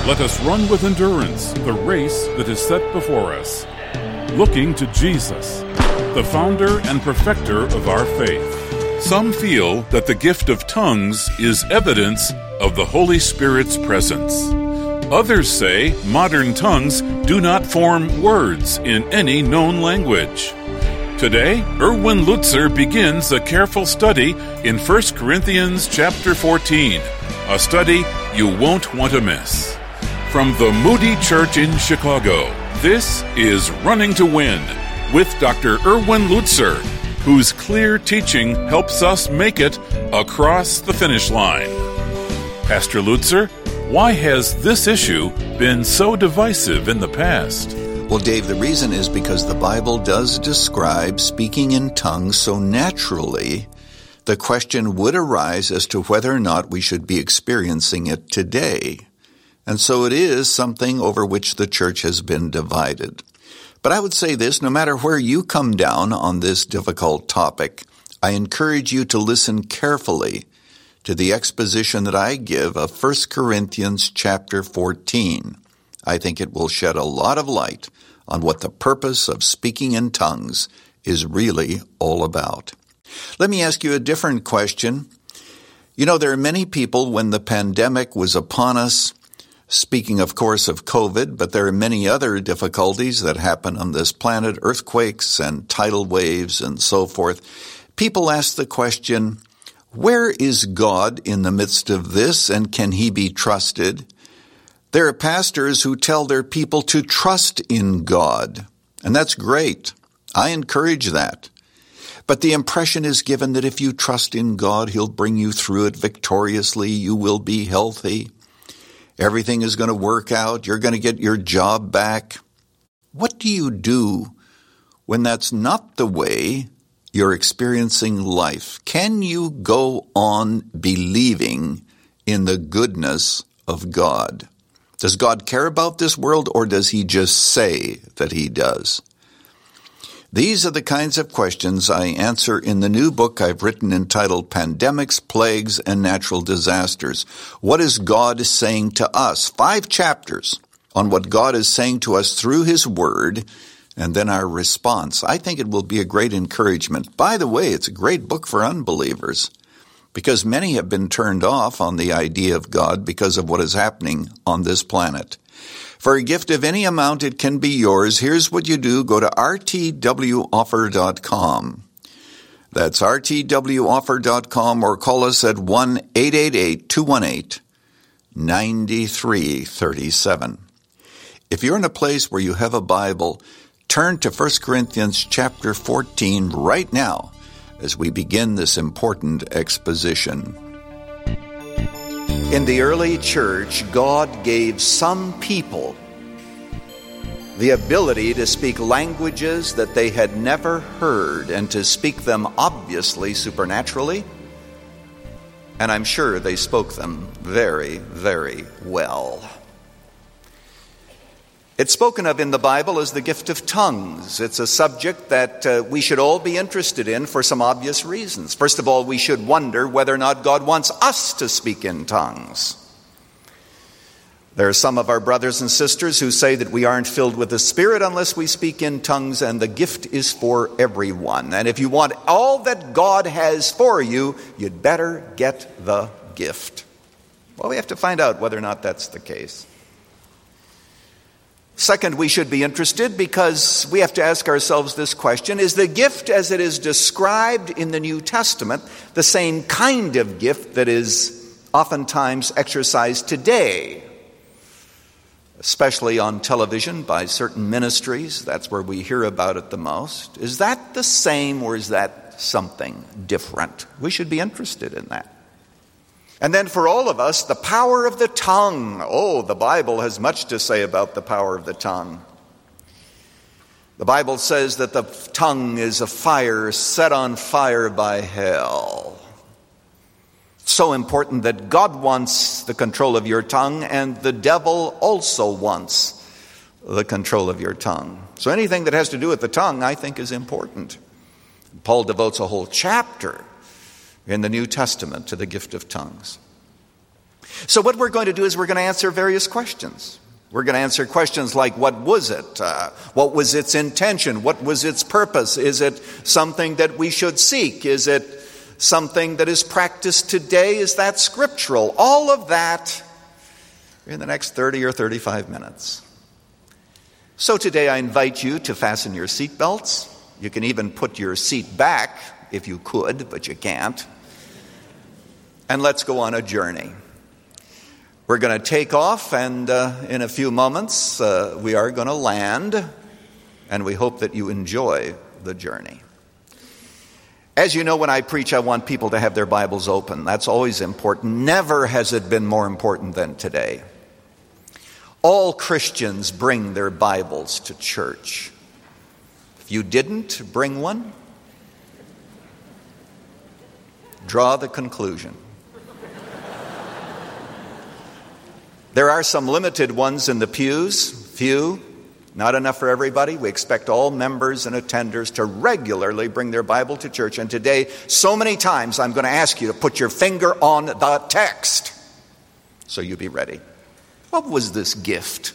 Let us run with endurance the race that is set before us, looking to Jesus, the founder and perfecter of our faith. Some feel that the gift of tongues is evidence of the Holy Spirit's presence. Others say modern tongues do not form words in any known language. Today, Erwin Lutzer begins a careful study in 1 Corinthians chapter 14, a study you won't want to miss. From the Moody Church in Chicago, this is Running to Win with Dr. Erwin Lutzer, whose clear teaching helps us make it across the finish line. Pastor Lutzer, why has this issue been so divisive in the past? Well, Dave, the reason is because the Bible does describe speaking in tongues so naturally, the question would arise as to whether or not we should be experiencing it today. And so it is something over which the church has been divided. But I would say this, no matter where you come down on this difficult topic, I encourage you to listen carefully to the exposition that I give of 1 Corinthians chapter 14. I think it will shed a lot of light on what the purpose of speaking in tongues is really all about. Let me ask you a different question. You know, there are many people when the pandemic was upon us, speaking, of course, of COVID, but there are many other difficulties that happen on this planet, earthquakes and tidal waves and so forth. People ask the question, where is God in the midst of this, and can he be trusted? There are pastors who tell their people to trust in God, and that's great. I encourage that. But the impression is given that if you trust in God, he'll bring you through it victoriously, you will be healthy. Everything is going to work out. You're going to get your job back. What do you do when that's not the way you're experiencing life? Can you go on believing in the goodness of God? Does God care about this world, or does he just say that he does? These are the kinds of questions I answer in the new book I've written entitled Pandemics, Plagues, and Natural Disasters. What is God saying to us? 5 chapters on what God is saying to us through his word, and then our response. I think it will be a great encouragement. By the way, it's a great book for unbelievers, because many have been turned off on the idea of God because of what is happening on this planet. For a gift of any amount, it can be yours. Here's what you do. Go to rtwoffer.com. That's rtwoffer.com, or call us at 1-888-218-9337. If you're in a place where you have a Bible, turn to 1 Corinthians chapter 14 right now as we begin this important exposition. In the early church, God gave some people the ability to speak languages that they had never heard and to speak them obviously supernaturally. And I'm sure they spoke them very, very well. It's spoken of in the Bible as the gift of tongues. It's a subject that we should all be interested in for some obvious reasons. First of all, we should wonder whether or not God wants us to speak in tongues. There are some of our brothers and sisters who say that we aren't filled with the Spirit unless we speak in tongues, and the gift is for everyone. And if you want all that God has for you, you'd better get the gift. Well, we have to find out whether or not that's the case. Second, we should be interested because we have to ask ourselves this question: is the gift as it is described in the New Testament the same kind of gift that is oftentimes exercised today, especially on television by certain ministries? That's where we hear about it the most. Is that the same, or is that something different? We should be interested in that. And then for all of us, the power of the tongue. Oh, the Bible has much to say about the power of the tongue. The Bible says that the tongue is a fire set on fire by hell. So important that God wants the control of your tongue, and the devil also wants the control of your tongue. So anything that has to do with the tongue, I think, is important. Paul devotes a whole chapter in the New Testament to the gift of tongues. So what we're going to do is we're going to answer various questions. We're going to answer questions like, what was it? What was its intention? What was its purpose? Is it something that we should seek? Is it something that is practiced today? Is that scriptural? All of that in the next 30 or 35 minutes. So today I invite you to fasten your seatbelts. You can even put your seat back if you could, but you can't. And let's go on a journey. We're going to take off, and in a few moments we are going to land, and we hope that you enjoy the journey. As you know, when I preach, I want people to have their Bibles open. That's always important. Never has it been more important than today. All Christians bring their Bibles to church. If you didn't bring one, draw the conclusion. There are some limited ones in the pews, few, not enough for everybody. We expect all members and attenders to regularly bring their Bible to church. And today, so many times, I'm going to ask you to put your finger on the text. So you be ready. What was this gift?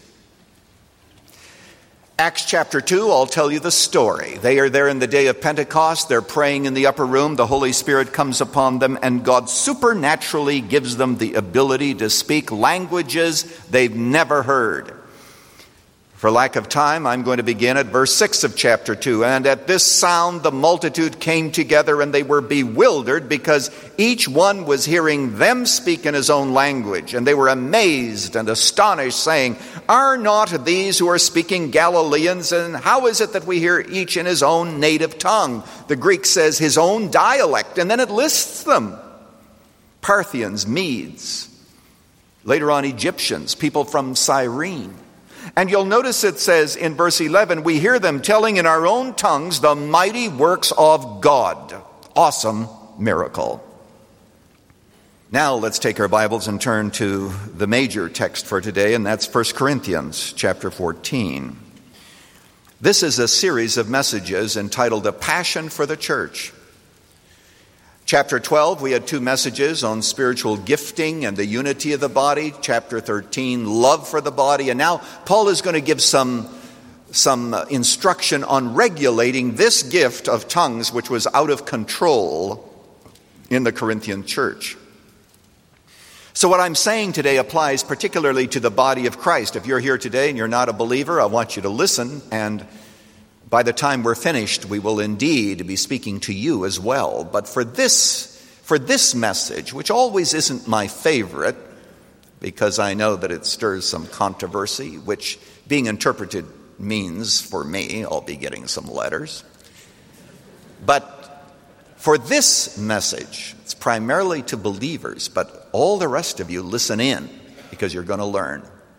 Acts chapter 2, I'll tell you the story. They are there in the day of Pentecost. They're praying in the upper room. The Holy Spirit comes upon them, and God supernaturally gives them the ability to speak languages they've never heard. For lack of time, I'm going to begin at verse 6 of chapter 2. And at this sound, the multitude came together, and they were bewildered because each one was hearing them speak in his own language. And they were amazed and astonished, saying, "Are not these who are speaking Galileans? And how is it that we hear each in his own native tongue?" The Greek says his own dialect, and then it lists them. Parthians, Medes, later on Egyptians, people from Cyrene. And you'll notice it says in verse 11, we hear them telling in our own tongues the mighty works of God. Awesome miracle. Now let's take our Bibles and turn to the major text for today, and that's 1 Corinthians chapter 14. This is a series of messages entitled A Passion for the Church. Chapter 12, we had 2 messages on spiritual gifting and the unity of the body. Chapter 13, love for the body. And now Paul is going to give some instruction on regulating this gift of tongues, which was out of control in the Corinthian church. So what I'm saying today applies particularly to the body of Christ. If you're here today and you're not a believer, I want you to listen, and by the time we're finished, we will indeed be speaking to you as well. But for this message, which always isn't my favorite, because I know that it stirs some controversy, which being interpreted means, for me, I'll be getting some letters. But for this message, it's primarily to believers, but all the rest of you listen in, because you're going to learn.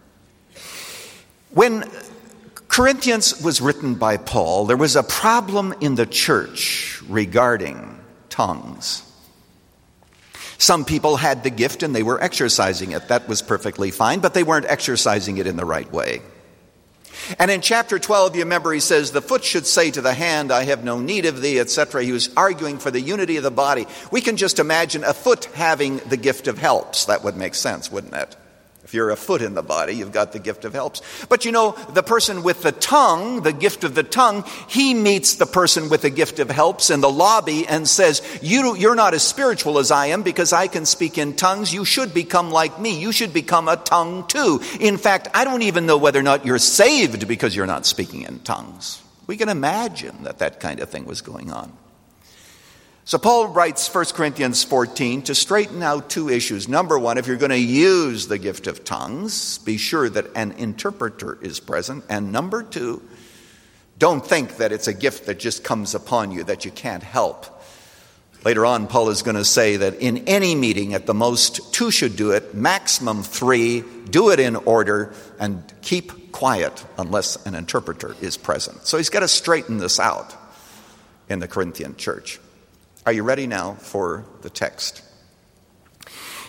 When Corinthians was written by Paul, there was a problem in the church regarding tongues. Some people had the gift and they were exercising it. That was perfectly fine, but they weren't exercising it in the right way. And in chapter 12, you remember he says, the foot should say to the hand, I have no need of thee, etc. He was arguing for the unity of the body. We can just imagine a foot having the gift of helps. That would make sense, wouldn't it? If you're a foot in the body, you've got the gift of helps. But you know, the person with the tongue, the gift of the tongue, he meets the person with the gift of helps in the lobby and says, you're not as spiritual as I am because I can speak in tongues. You should become like me. You should become a tongue too. In fact, I don't even know whether or not you're saved because you're not speaking in tongues. We can imagine that kind of thing was going on. So Paul writes 1 Corinthians 14 to straighten out 2 issues. Number 1, if you're going to use the gift of tongues, be sure that an interpreter is present. And number 2, don't think that it's a gift that just comes upon you that you can't help. Later on, Paul is going to say that in any meeting, at the most 2 should do it, maximum 3, do it in order, and keep quiet unless an interpreter is present. So he's got to straighten this out in the Corinthian church. Are you ready now for the text?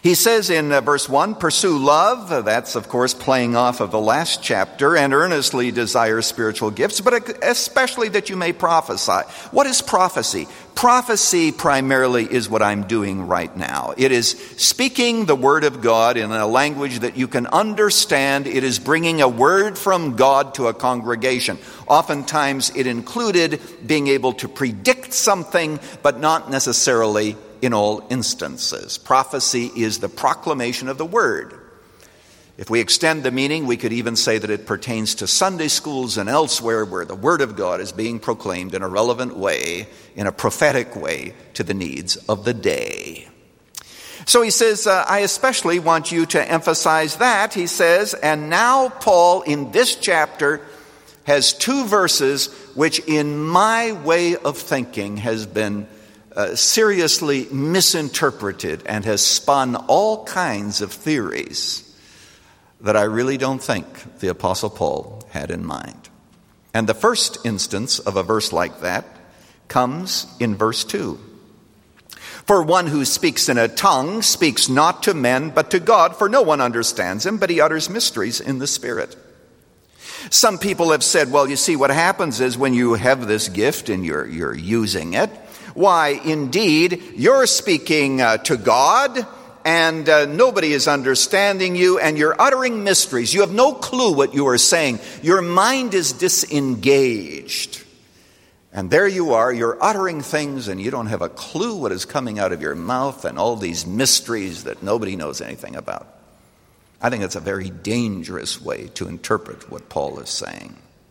He says in verse 1, pursue love. That's, of course, playing off of the last chapter, and earnestly desire spiritual gifts, but especially that you may prophesy. What is prophecy? Prophecy primarily is what I'm doing right now. It is speaking the word of God in a language that you can understand. It is bringing a word from God to a congregation. Oftentimes it included being able to predict something, but not necessarily in all instances. Prophecy is the proclamation of the word. If we extend the meaning, we could even say that it pertains to Sunday schools and elsewhere where the word of God is being proclaimed in a relevant way, in a prophetic way, to the needs of the day. So he says, I especially want you to emphasize that. He says, and now Paul in this chapter has two verses which in my way of thinking has been seriously misinterpreted and has spun all kinds of theories that I really don't think the Apostle Paul had in mind. And the first instance of a verse like that comes in verse 2. For one who speaks in a tongue speaks not to men but to God, for no one understands him, but he utters mysteries in the Spirit. Some people have said, well, you see, what happens is when you have this gift and you're using it, why, indeed, you're speaking to God, and nobody is understanding you, and you're uttering mysteries. You have no clue what you are saying. Your mind is disengaged. And there you are, you're uttering things, and you don't have a clue what is coming out of your mouth, and all these mysteries that nobody knows anything about. I think it's a very dangerous way to interpret what Paul is saying.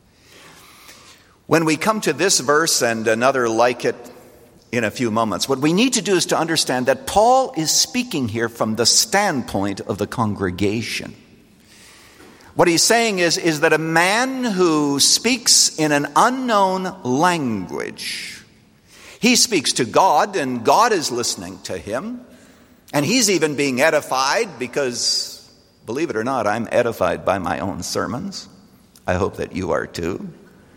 When we come to this verse and another like it, in a few moments, what we need to do is to understand that Paul is speaking here from the standpoint of the congregation. What he's saying is that a man who speaks in an unknown language, he speaks to God and God is listening to him, and he's even being edified because, believe it or not, I'm edified by my own sermons. I hope that you are too.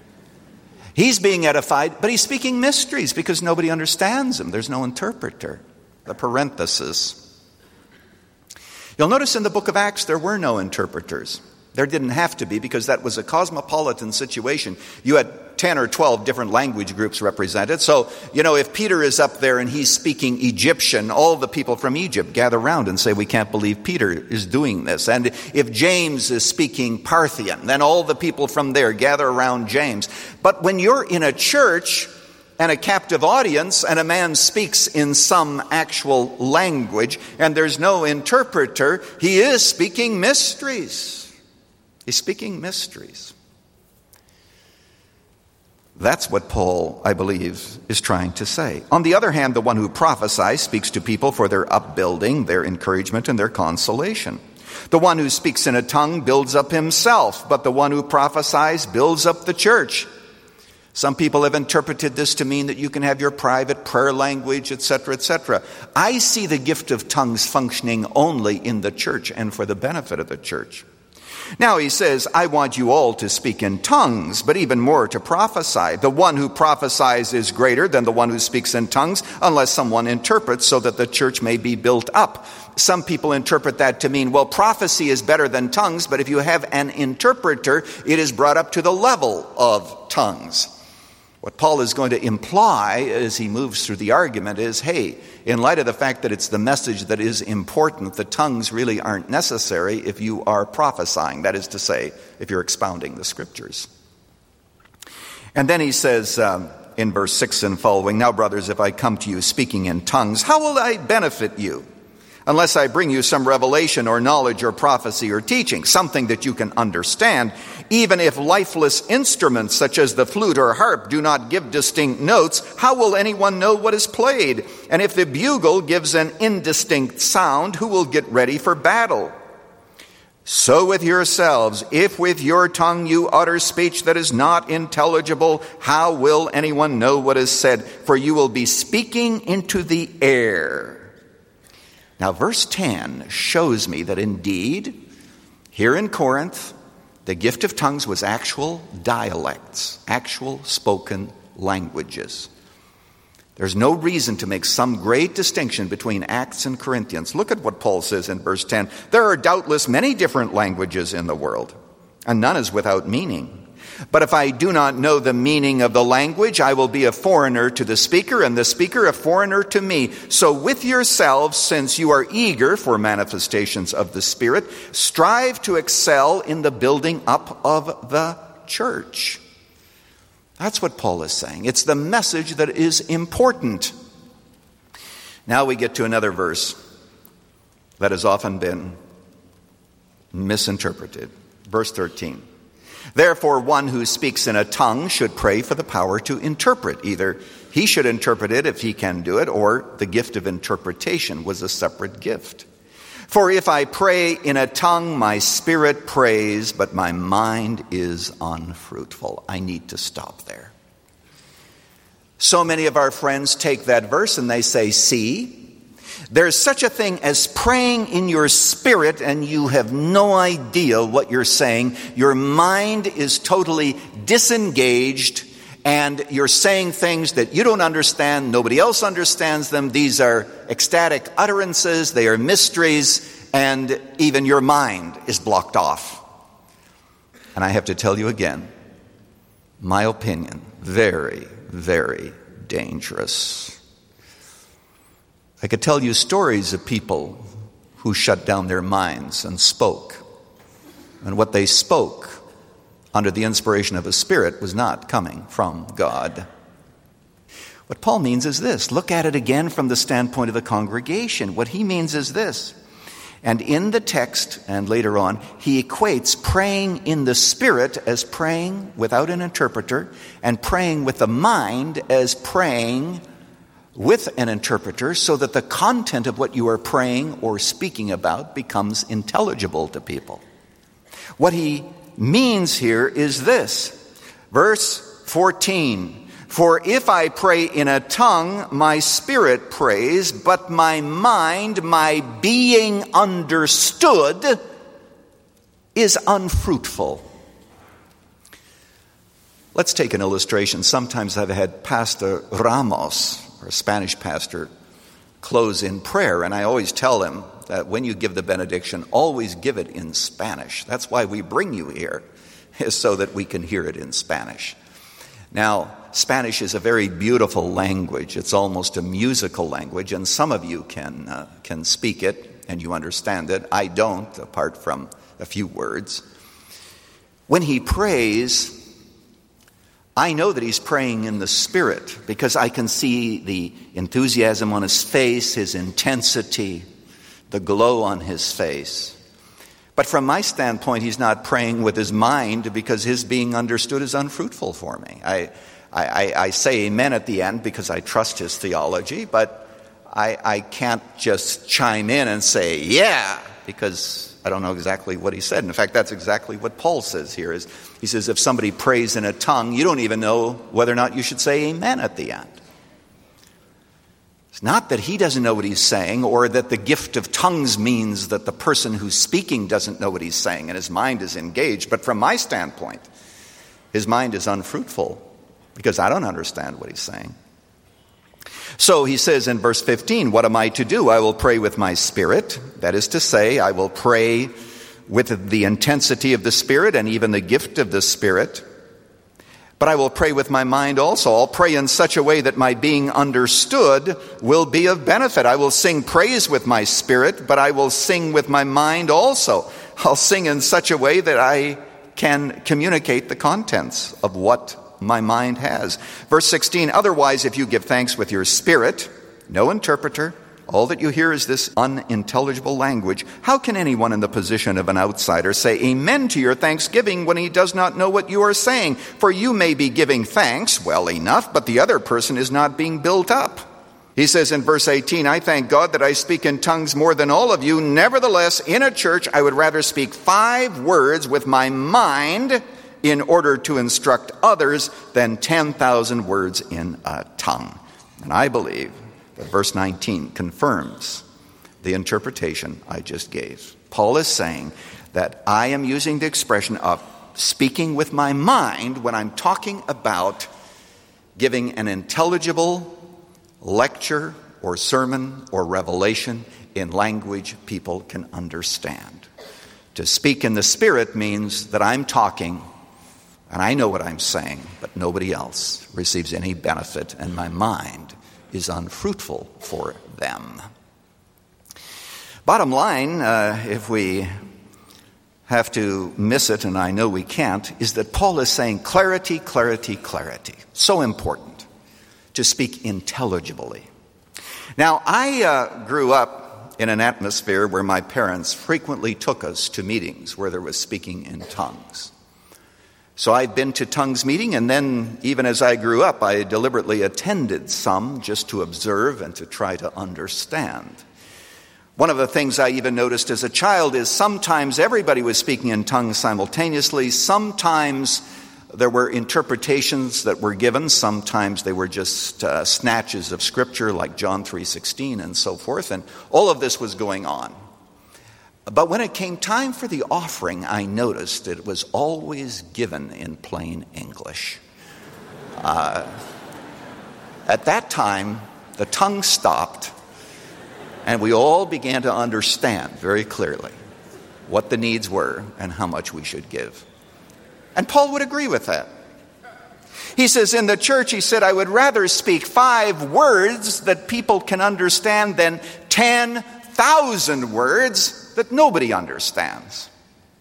He's being edified, but he's speaking mysteries because nobody understands him. There's no interpreter. The parenthesis. You'll notice in the book of Acts there were no interpreters. There didn't have to be because that was a cosmopolitan situation. You had 10 or 12 different language groups represented. So, if Peter is up there and he's speaking Egyptian, all the people from Egypt gather around and say, we can't believe Peter is doing this. And if James is speaking Parthian, then all the people from there gather around James. But when you're in a church and a captive audience and a man speaks in some actual language and there's no interpreter, he is speaking mysteries. He's speaking mysteries. That's what Paul, I believe, is trying to say. On the other hand, the one who prophesies speaks to people for their upbuilding, their encouragement, and their consolation. The one who speaks in a tongue builds up himself, but the one who prophesies builds up the church. Some people have interpreted this to mean that you can have your private prayer language, etc., etc. I see the gift of tongues functioning only in the church and for the benefit of the church. Now he says, I want you all to speak in tongues, but even more to prophesy. The one who prophesies is greater than the one who speaks in tongues, unless someone interprets so that the church may be built up. Some people interpret that to mean, well, prophecy is better than tongues, but if you have an interpreter, it is brought up to the level of tongues. What Paul is going to imply as he moves through the argument is, hey, in light of the fact that it's the message that is important, the tongues really aren't necessary if you are prophesying. That is to say, if you're expounding the scriptures. And then he says in verse 6 and following, now, brothers, if I come to you speaking in tongues, how will I benefit you? Unless I bring you some revelation or knowledge or prophecy or teaching, something that you can understand, even if lifeless instruments such as the flute or harp do not give distinct notes, how will anyone know what is played? And if the bugle gives an indistinct sound, who will get ready for battle? So with yourselves, if with your tongue you utter speech that is not intelligible, how will anyone know what is said? For you will be speaking into the air. Now, verse 10 shows me that indeed, here in Corinth, the gift of tongues was actual dialects, actual spoken languages. There's no reason to make some great distinction between Acts and Corinthians. Look at what Paul says in verse 10. There are doubtless many different languages in the world, and none is without meaning. But if I do not know the meaning of the language, I will be a foreigner to the speaker, and the speaker a foreigner to me. So with yourselves, since you are eager for manifestations of the Spirit, strive to excel in the building up of the church. That's what Paul is saying. It's the message that is important. Now we get to another verse that has often been misinterpreted. Verse 13. Therefore, one who speaks in a tongue should pray for the power to interpret. Either he should interpret it if he can do it, or the gift of interpretation was a separate gift. For if I pray in a tongue, my spirit prays, but my mind is unfruitful. I need to stop there. So many of our friends take that verse and they say, see, there's such a thing as praying in your spirit and you have no idea what you're saying. Your mind is totally disengaged and you're saying things that you don't understand. Nobody else understands them. These are ecstatic utterances. They are mysteries, and even your mind is blocked off. And I have to tell you again, my opinion, very, very dangerous. I could tell you stories of people who shut down their minds and spoke. And what they spoke under the inspiration of the Spirit was not coming from God. What Paul means is this. Look at it again from the standpoint of the congregation. What he means is this. And in the text, and later on, he equates praying in the Spirit as praying without an interpreter, and praying with the mind as praying with an interpreter, so that the content of what you are praying or speaking about becomes intelligible to people. What he means here is this. Verse 14. For if I pray in a tongue, my spirit prays, but my mind, my being understood, is unfruitful. Let's take an illustration. Sometimes I've had Pastor Ramos, or a Spanish pastor, close in prayer, and I always tell him that when you give the benediction, always give it in Spanish. That's why we bring you here, is so that we can hear it in Spanish. Now, Spanish is a very beautiful language. It's almost a musical language, and some of you can speak it and you understand it. I don't, apart from a few words. When he prays, I know that he's praying in the Spirit because I can see the enthusiasm on his face, his intensity, the glow on his face. But from my standpoint, he's not praying with his mind because his being understood is unfruitful for me. I say amen at the end because I trust his theology, but I can't just chime in and say, yeah, because I don't know exactly what he said. In fact, that's exactly what Paul says here. He says if somebody prays in a tongue, you don't even know whether or not you should say amen at the end. It's not that he doesn't know what he's saying, or that the gift of tongues means that the person who's speaking doesn't know what he's saying and his mind is engaged. But from my standpoint, his mind is unfruitful because I don't understand what he's saying. So he says in verse 15, what am I to do? I will pray with my spirit. That is to say, I will pray with the intensity of the Spirit and even the gift of the Spirit. But I will pray with my mind also. I'll pray in such a way that my being understood will be of benefit. I will sing praise with my spirit, but I will sing with my mind also. I'll sing in such a way that I can communicate the contents of what my mind has. Verse 16, otherwise, if you give thanks with your spirit, no interpreter, all that you hear is this unintelligible language. How can anyone in the position of an outsider say amen to your thanksgiving when he does not know what you are saying? For you may be giving thanks, well enough, but the other person is not being built up. He says in verse 18, I thank God that I speak in tongues more than all of you. Nevertheless, in a church, I would rather speak 5 words with my mind in order to instruct others than 10,000 words in a tongue. And I believe that verse 19 confirms the interpretation I just gave. Paul is saying that I am using the expression of speaking with my mind when I'm talking about giving an intelligible, lecture or sermon or revelation in language people can understand. To speak in the Spirit means that I'm talking and I know what I'm saying, but nobody else receives any benefit, and my mind is unfruitful for them. Bottom line, if we have to miss it, and I know we can't, is that Paul is saying clarity, clarity, clarity. So important to speak intelligibly. Now, I grew up in an atmosphere where my parents frequently took us to meetings where there was speaking in tongues. So I'd been to tongues meeting, and then even as I grew up, I deliberately attended some just to observe and to try to understand. One of the things I even noticed as a child is sometimes everybody was speaking in tongues simultaneously. Sometimes there were interpretations that were given. Sometimes they were just snatches of Scripture like John 3:16 and so forth. And all of this was going on. But when it came time for the offering, I noticed that it was always given in plain English. At that time, the tongue stopped, and we all began to understand very clearly what the needs were and how much we should give. And Paul would agree with that. He says, in the church, he said, I would rather speak 5 words that people can understand than 10,000 words that nobody understands.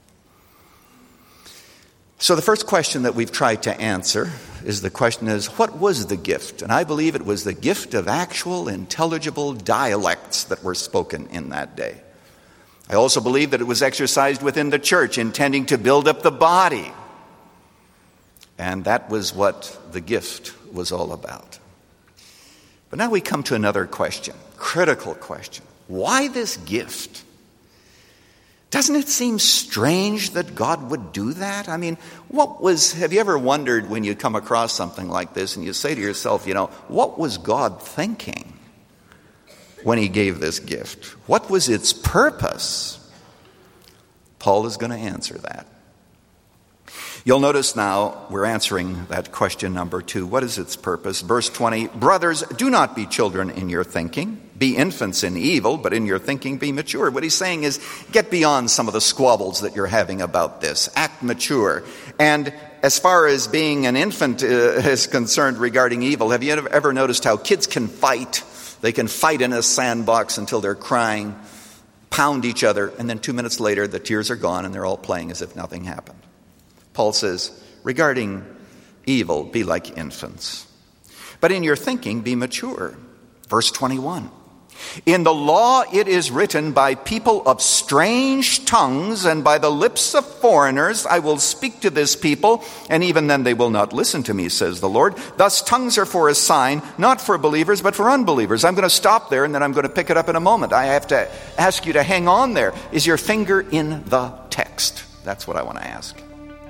So the first question that we've tried to answer is the question is, what was the gift? And I believe it was the gift of actual intelligible dialects that were spoken in that day. I also believe that it was exercised within the church, intending to build up the body. And that was what the gift was all about. But now we come to another question, critical question. Why this gift? Doesn't it seem strange that God would do that? I mean, have you ever wondered when you come across something like this and you say to yourself, what was God thinking when he gave this gift? What was its purpose? Paul is going to answer that. You'll notice now we're answering that question number 2. What is its purpose? Verse 20, brothers, do not be children in your thinking. Be infants in evil, but in your thinking be mature. What he's saying is get beyond some of the squabbles that you're having about this. Act mature. And as far as being an infant is concerned regarding evil, have you ever noticed how kids can fight? They can fight in a sandbox until they're crying, pound each other, and then 2 minutes later the tears are gone and they're all playing as if nothing happened. Paul says, regarding evil, be like infants. But in your thinking, be mature. Verse 21. In the law it is written, by people of strange tongues and by the lips of foreigners I will speak to this people, and even then they will not listen to me, says the Lord. Thus tongues are for a sign, not for believers, but for unbelievers. I'm going to stop there, and then I'm going to pick it up in a moment. I have to ask you to hang on there. Is your finger in the text? That's what I want to ask.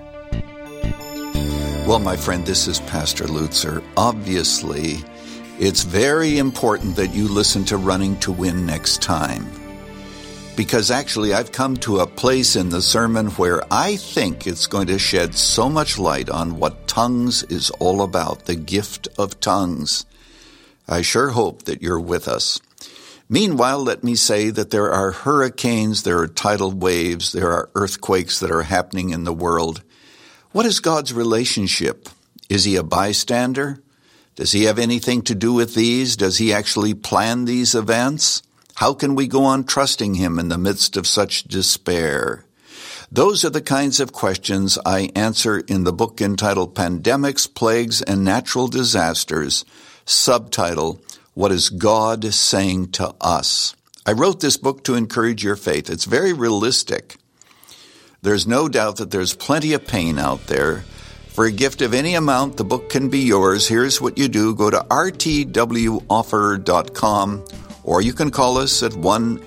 Well, my friend, this is Pastor Lutzer. Obviously, it's very important that you listen to Running to Win next time. Because actually, I've come to a place in the sermon where I think it's going to shed so much light on what tongues is all about, the gift of tongues. I sure hope that you're with us. Meanwhile, let me say that there are hurricanes, there are tidal waves, there are earthquakes that are happening in the world. What is God's relationship? Is he a bystander? Does he have anything to do with these? Does he actually plan these events? How can we go on trusting him in the midst of such despair? Those are the kinds of questions I answer in the book entitled Pandemics, Plagues, and Natural Disasters, subtitle, What is God Saying to Us? I wrote this book to encourage your faith. It's very realistic. There's no doubt that there's plenty of pain out there. For a gift of any amount, the book can be yours. Here's what you do. Go to rtwoffer.com, or you can call us at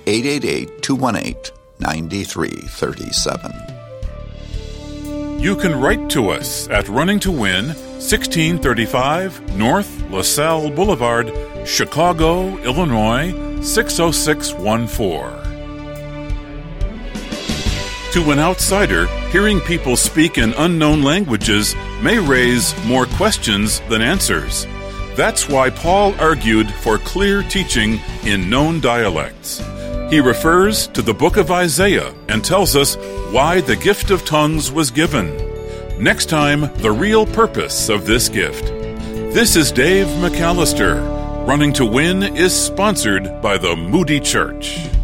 1-888-218-9337. You can write to us at Running to Win, 1635 North LaSalle Boulevard, Chicago, Illinois, 60614. To an outsider, hearing people speak in unknown languages may raise more questions than answers. That's why Paul argued for clear teaching in known dialects. He refers to the book of Isaiah and tells us why the gift of tongues was given. Next time, the real purpose of this gift. This is Dave McAllister. Running to Win is sponsored by the Moody Church.